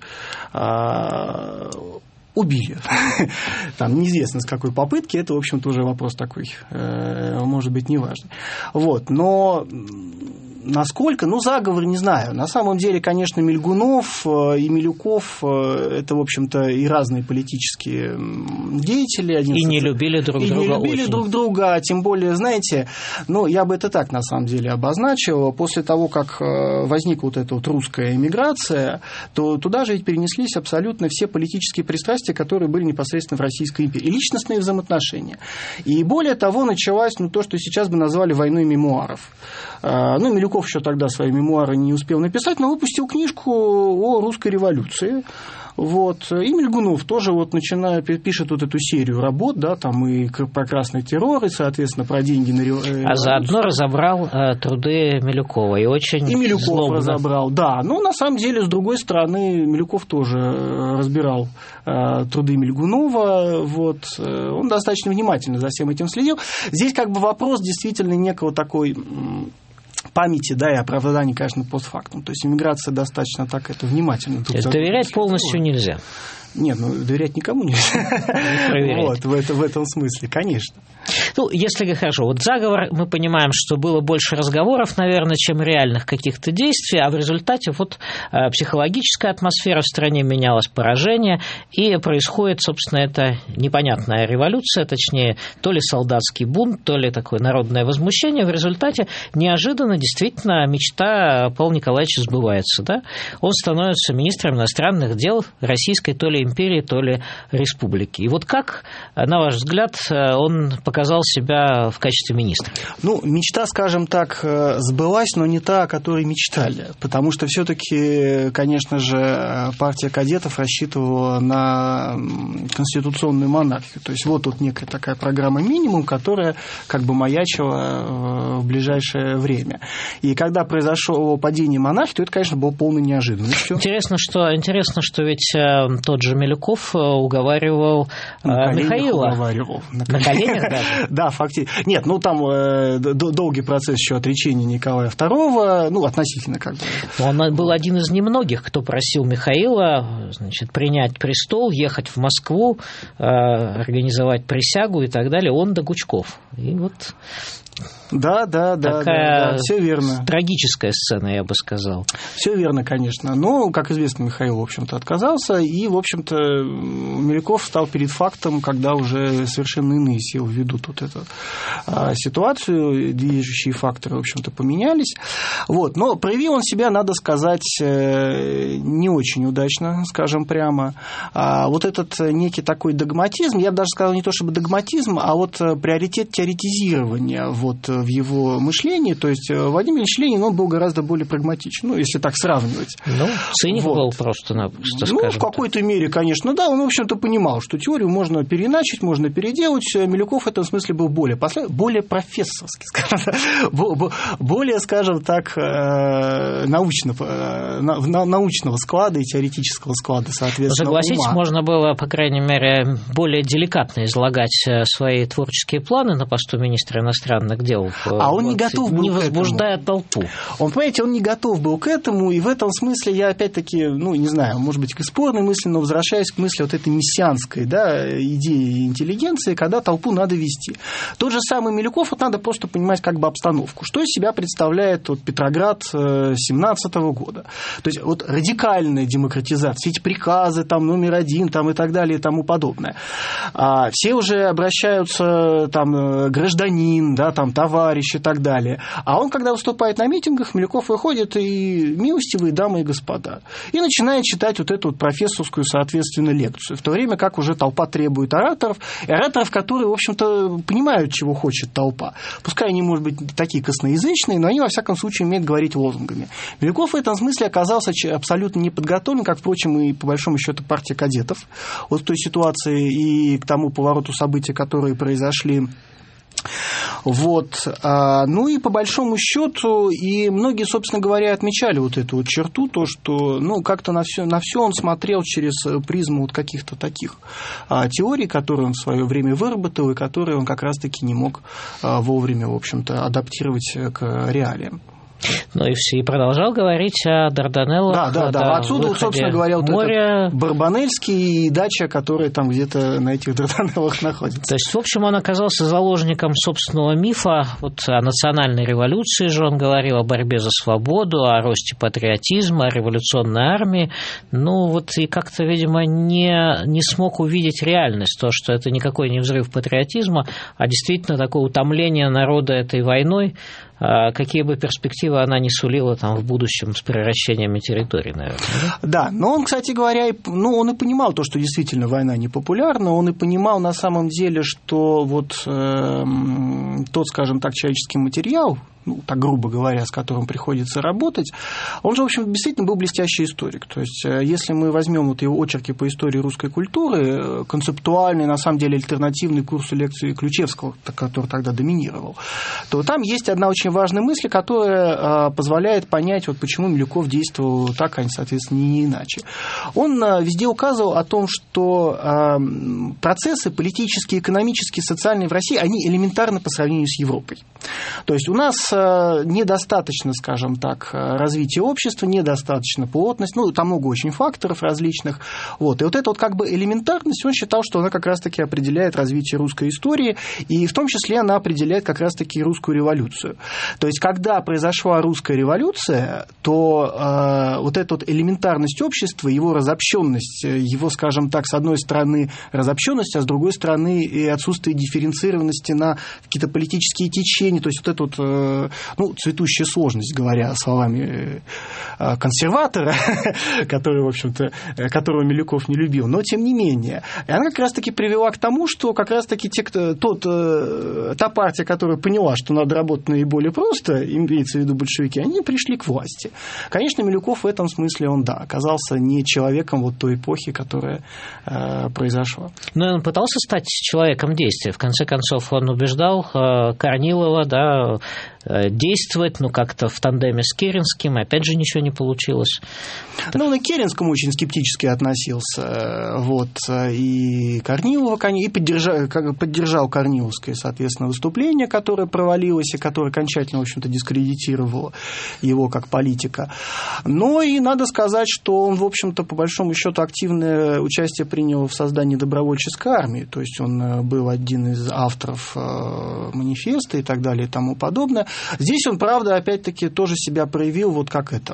убили. Там неизвестно, с какой попытки. Это, в общем-то, уже вопрос такой, может быть, неважный. Вот. Но насколько? Ну, заговор, не знаю. На самом деле, конечно, Мильгунов и Милюков – это, в общем-то, и разные политические деятели. И не любили друг друга. И не любили друг друга. Тем более, знаете, ну, я бы это так, на самом деле, обозначил. После того, как возникла вот эта вот русская эмиграция, то туда же ведь перенеслись абсолютно все политические пристрастия, которые были непосредственно в Российской империи, и личностные взаимоотношения. И более того, началась то, что сейчас бы назвали войной мемуаров. Ну, Милюков еще тогда свои мемуары не успел написать, но выпустил книжку о русской революции. Вот. И Мильгунов тоже вот пишет вот эту серию работ, да, там и про красный террор, и, соответственно, про деньги на революцию. А заодно разобрал труды Милюкова, и очень и Милюков злобно разобрал, да. Но, на самом деле, с другой стороны, Милюков тоже разбирал труды Мильгунова, вот. Он достаточно внимательно за всем этим следил. Здесь как бы вопрос действительно некого такой... памяти, да, и оправдания, конечно, постфактум. То есть иммиграция достаточно так это внимательно. Доверять полностью нельзя. Нет, доверять никому нельзя. Вот, в этом смысле, конечно. Ну, если хорошо, вот заговор, мы понимаем, что было больше разговоров, наверное, чем реальных каких-то действий, а в результате вот психологическая атмосфера в стране менялась, поражение, и происходит, собственно, эта непонятная революция, точнее, то ли солдатский бунт, то ли такое народное возмущение. В результате неожиданно действительно мечта Павла Николаевича сбывается, да? Он становится министром иностранных дел Российской то ли империи, то ли республики. И вот как, на ваш взгляд, он показал себя в качестве министра? Ну, мечта, скажем так, сбылась, но не та, о которой мечтали. Потому что все-таки, конечно же, партия кадетов рассчитывала на конституционную монархию. То есть вот тут некая такая программа минимум, которая как бы маячила в ближайшее время. И когда произошло падение монархии, то это, конечно, было полной неожиданностью. Интересно, что ведь тот же Милюков уговаривал Михаила. На коленях даже? Да, фактически. Нет, там долгий процесс еще отречения Николая II, относительно как бы. Он был один из немногих, кто просил Михаила, значит, принять престол, ехать в Москву, организовать присягу и так далее. Он да Гучков. И вот... Да, все верно. Трагическая сцена, я бы сказал. Все верно, конечно. Но, как известно, Михаил, в общем-то, отказался, и, в общем-то, Милюков стал перед фактом, когда уже совершенно иные силы ведут вот эту ситуацию, движущие факторы, в общем-то, поменялись. Вот. Но проявил он себя, надо сказать, не очень удачно, скажем прямо. Вот этот некий такой догматизм, я бы даже сказал не то чтобы догматизм, а вот приоритет теоретизирования вот в его мышлении, то есть Владимир Ильич Ленин, он был гораздо более прагматичен, если так сравнивать. Циник был просто-напросто, скажем в какой-то мере, конечно, да, он, в общем-то, понимал, что теорию можно переиначить, можно переделать. Милюков в этом смысле был более профессорский, более, скажем так, научного склада и теоретического склада, соответственно, согласитесь, ума. Можно было, по крайней мере, более деликатно излагать свои творческие планы на посту министра иностранных дел. А он не готов был, не возбуждая толпу. Он, понимаете, он не готов был к этому, и в этом смысле я опять-таки, не знаю, может быть, к спорной мысли, но возвращаюсь к мысли вот этой мессианской, идеи интеллигенции, когда толпу надо вести. Тот же самый Милюков, надо просто понимать как бы обстановку. Что из себя представляет Петроград 17 года? То есть вот радикальная демократизация, все эти приказы, номер 1 и так далее и тому подобное. Все уже обращаются, гражданин, товарищ и так далее. А он, когда выступает на митингах, Милюков выходит и милостивые дамы и господа. И начинает читать вот эту профессорскую, соответственно, лекцию. В то время как уже толпа требует ораторов, и ораторов, которые, в общем-то, понимают, чего хочет толпа. Пускай они, может быть, такие косноязычные, но они, во всяком случае, умеют говорить лозунгами. Милюков в этом смысле оказался абсолютно неподготовлен, как, впрочем, и, по большому счету, партия кадетов. Вот к той ситуации и к тому повороту событий, которые произошли. Вот. И по большому счету, и многие, собственно говоря, отмечали вот эту вот черту, то, что как-то на все он смотрел через призму вот каких-то таких теорий, которые он в свое время выработал, и которые он как раз-таки не мог вовремя, в общем-то, адаптировать к реалиям. И продолжал говорить о Дарданеллах. Да. Отсюда, собственно говоря, этот Барбанельский и дача, которая там где-то на этих Дарданеллах находится. То есть, в общем, он оказался заложником собственного мифа о национальной революции же он говорил, о борьбе за свободу, о росте патриотизма, о революционной армии. И как-то, видимо, не смог увидеть реальность, то, что это никакой не взрыв патриотизма, а действительно такое утомление народа этой войной, какие бы перспективы она ни сулила в будущем с превращениями территорий, наверное. Да, но он, кстати говоря, он и понимал то, что действительно война непопулярна, он и понимал на самом деле, что тот, скажем так, человеческий материал, так грубо говоря, с которым приходится работать, он же, в общем, действительно был блестящий историк. То есть, если мы возьмем его очерки по истории русской культуры, концептуальный, на самом деле, альтернативный курсу лекции Ключевского, который тогда доминировал, то там есть одна очень важная мысль, которая позволяет понять, почему Милюков действовал так, а, соответственно, не иначе. Он везде указывал о том, что процессы политические, экономические, социальные в России, они элементарны по сравнению с Европой. То есть, у нас недостаточно, скажем так, развития общества, недостаточно плотность, там много очень факторов различных. И вот эта вот как бы элементарность, он считал, что она как раз-таки определяет развитие русской истории, и в том числе она определяет как раз-таки русскую революцию. То есть, когда произошла русская революция, то вот эта вот элементарность общества, его разобщенность, его, скажем так, с одной стороны разобщенность, а с другой стороны и отсутствие дифференцированности на какие-то политические течения, то есть вот эта вот, цветущая сложность, говоря словами консерватора, который, в общем-то, которого Милюков не любил, но тем не менее. И она как раз-таки привела к тому, что как раз-таки та партия, которая поняла, что надо работать наиболее просто, имеется в виду большевики, они пришли к власти. Конечно, Милюков в этом смысле, он, оказался не человеком вот той эпохи, которая произошла. Но он пытался стать человеком действия. В конце концов, он убеждал Корнилова, действовать, как-то в тандеме с Керенским, опять же, ничего не получилось. Он и к Керенскому очень скептически относился, и Корнилова, и поддержал корниловское, соответственно, выступление, которое провалилось и которое окончательно, в общем-то, дискредитировало его как политика. Но и надо сказать, что он, в общем-то, по большому счету, активное участие принял в создании добровольческой армии, то есть он был один из авторов манифеста и так далее и тому подобное. Здесь он, правда, опять-таки тоже себя проявил как это.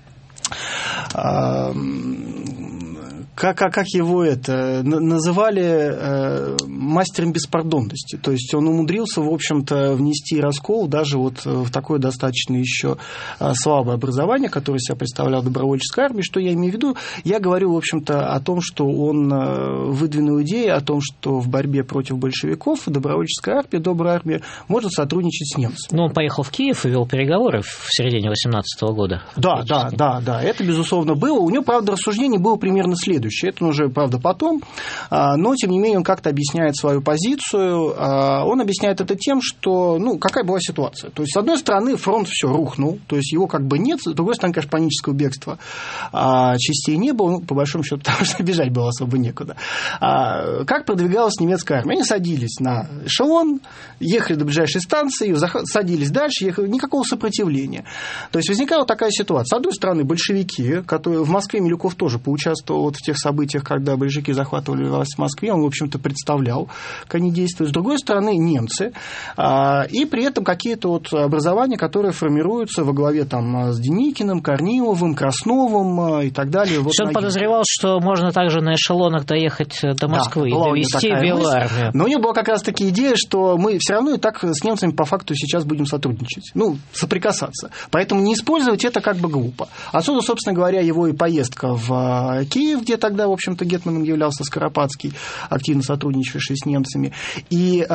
Как его называли мастером беспардонности. То есть он умудрился, в общем-то, внести раскол даже в такое достаточно еще слабое образование, которое себя представляла добровольческая армия. Что я имею в виду? Я говорю, в общем-то, о том, что он выдвинул идею о том, что в борьбе против большевиков добровольческая армия, добрая армия, может сотрудничать с немцами. Он поехал в Киев и вел переговоры в середине 18 года. Да, это, безусловно, было. У него, правда, рассуждение было примерно следующее. Это уже, правда, потом, но, тем не менее, он как-то объясняет свою позицию. Он объясняет это тем, что, какая была ситуация. То есть, с одной стороны, фронт все рухнул, то есть, его как бы нет, с другой стороны, конечно, панического бегства частей не было, по большому счету, потому что бежать было особо некуда. Как продвигалась немецкая армия? Они садились на эшелон, ехали до ближайшей станции, садились дальше, ехали, никакого сопротивления. То есть, возникала такая ситуация. С одной стороны, большевики, которые в Москве Милюков тоже поучаствовал в тех событиях, когда большевики захватывали власть в Москве, он, в общем-то, представлял, как они действуют. С другой стороны, немцы, и при этом какие-то образования, которые формируются во главе с Деникиным, Корниловым, Красновым и так далее. Он подозревал, что можно также на эшелонах доехать до Москвы и довести белую армию. Но у него была как раз-таки идея, что мы все равно и так с немцами по факту сейчас будем сотрудничать, соприкасаться. Поэтому не использовать это как бы глупо. Отсюда, собственно говоря, его и поездка в Киев, где тогда, в общем-то, гетманом являлся Скоропадский, активно сотрудничавший с немцами. И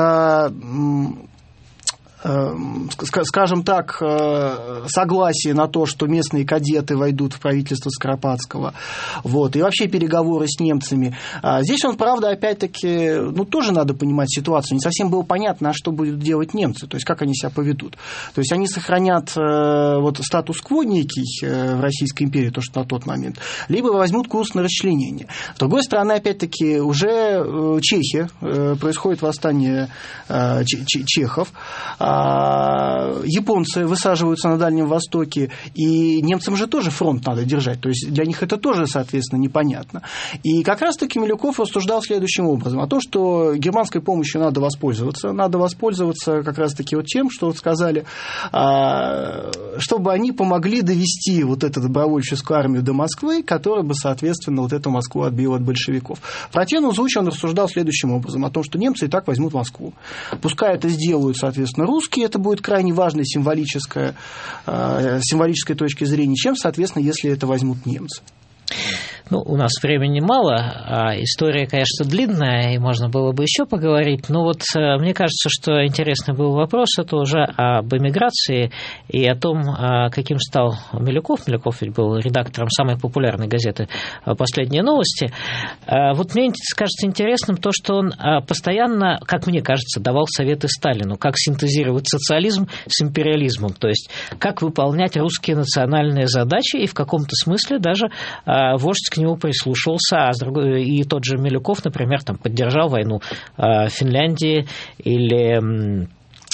скажем так, согласие на то, что местные кадеты войдут в правительство Скоропадского, и вообще переговоры с немцами. Здесь он, правда, опять-таки, тоже надо понимать ситуацию. Не совсем было понятно, что будут делать немцы, то есть как они себя поведут. То есть они сохранят статус-кво некий в Российской империи, то, что на тот момент, либо возьмут курс на расчленение. С другой стороны, опять-таки, уже чехи, происходит восстание чехов, японцы высаживаются на Дальнем Востоке, и немцам же тоже фронт надо держать, то есть для них это тоже, соответственно, непонятно. И как раз-таки Милюков рассуждал следующим образом, о том, что германской помощью надо воспользоваться как раз-таки тем, что сказали, чтобы они помогли довести эту добровольческую армию до Москвы, которая бы, соответственно, эту Москву отбила от большевиков. В противном случае он рассуждал следующим образом, о том, что немцы и так возьмут Москву. Пускай это сделают, соответственно, русские, это будет крайне важной символической точки зрения, чем, соответственно, если это возьмут немцы. У нас времени мало, а история, конечно, длинная, и можно было бы еще поговорить. Но мне кажется, что интересный был вопрос, это уже об эмиграции и о том, каким стал Милюков. Милюков ведь был редактором самой популярной газеты «Последние новости». Мне кажется интересным то, что он постоянно, как мне кажется, давал советы Сталину, как синтезировать социализм с империализмом, то есть как выполнять русские национальные задачи, и в каком-то смысле даже вождь к нему прислушивался, и тот же Милюков, например, поддержал войну Финляндии или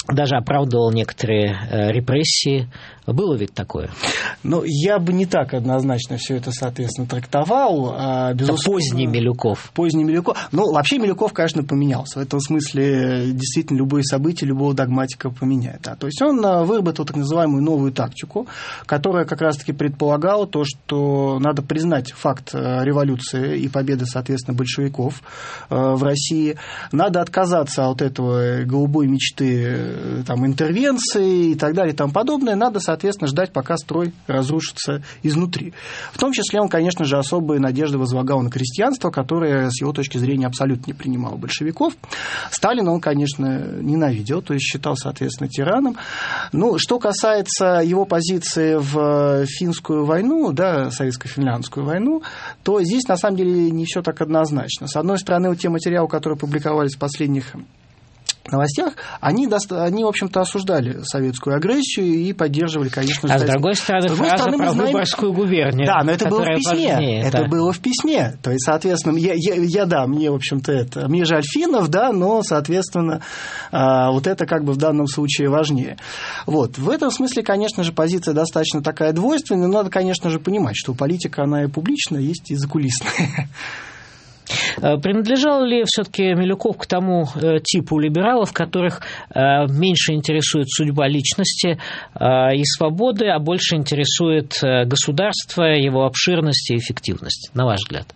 даже оправдывал некоторые репрессии. Было ведь такое? Ну, я бы не так однозначно все это, соответственно, трактовал. Безусловно, поздний Милюков. Поздний Милюков. Ну, вообще Милюков, конечно, поменялся. В этом смысле действительно любые события, любого догматика поменяет. Да. То есть он выработал так называемую новую тактику, которая как раз-таки предполагала то, что надо признать факт революции и победы, соответственно, большевиков в России. Надо отказаться от этого голубой мечты там, интервенции и так далее и тому подобное. Надо, соответственно, ждать, пока строй разрушится изнутри. В том числе он, конечно же, особые надежды возлагал на крестьянство, которое, с его точки зрения, абсолютно не принимало большевиков. Сталина он, конечно, ненавидел, то есть считал, соответственно, тираном. Ну, что касается его позиции в финскую войну, да, советско-финляндскую войну, то здесь, на самом деле, не все так однозначно. С одной стороны, вот те материалы, которые публиковались в последних новостях, они, в общем-то, осуждали советскую агрессию и поддерживали, конечно же... А с другой стороны, фраза про Выборгскую губернию. Да, но это было в письме. Позднее, это было в письме. То есть, соответственно, мне, в общем-то, мне жаль финнов, да, но, соответственно, вот это как бы в данном случае важнее. Вот. В этом смысле, конечно же, позиция достаточно такая двойственная, но надо, конечно же, понимать, что политика, она и публичная, есть и закулисная. Принадлежал ли все-таки Милюков к тому типу либералов, которых меньше интересует судьба личности и свободы, а больше интересует государство, его обширность и эффективность, на ваш взгляд?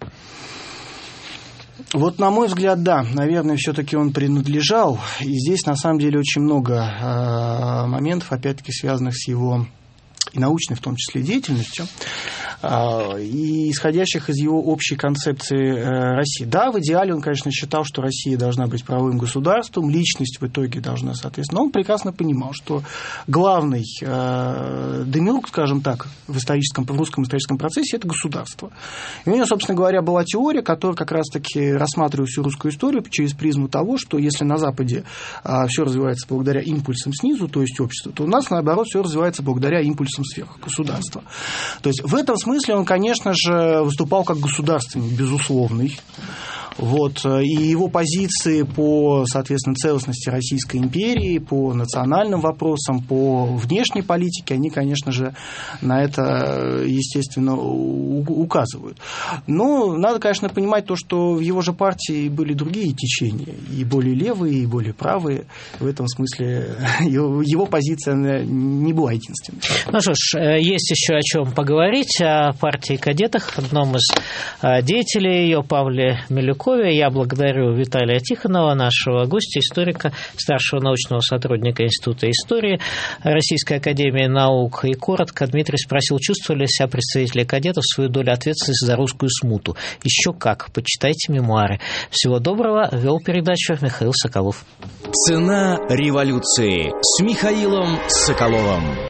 Вот, на мой взгляд, да, наверное, все-таки он принадлежал. И здесь, на самом деле, очень много моментов, опять-таки, связанных с его и научной, в том числе, деятельностью, и исходящих из его общей концепции России. Да, в идеале он, конечно, считал, что Россия должна быть правовым государством, личность в итоге должна, соответственно. Но он прекрасно понимал, что главный демиург, скажем так, в русском историческом процессе – это государство. И у него, собственно говоря, была теория, которая как раз-таки рассматривает всю русскую историю через призму того, что если на Западе все развивается благодаря импульсам снизу, то есть обществу, то у нас, наоборот, все развивается благодаря импульсам сверху, государства. То есть в этом смысле он, конечно же, выступал как государственник, безусловный. Вот. И его позиции по, соответственно, целостности Российской империи, по национальным вопросам, по внешней политике, они, конечно же, на это, естественно, указывают. Но надо, конечно, понимать то, что в его же партии были другие течения, и более левые, и более правые. В этом смысле его позиция не была единственной. Ну что ж, есть еще о чем поговорить, о партии кадетах, одном из деятелей ее, Павле Милюкове. Я благодарю Виталия Тихонова, нашего гостя, историка, старшего научного сотрудника Института истории Российской академии наук. И коротко Дмитрий спросил, чувствовали ли себя представители кадетов свою долю ответственности за русскую смуту. Еще как. Почитайте мемуары. Всего доброго. Вел передачу Михаил Соколов. Цена революции с Михаилом Соколовым.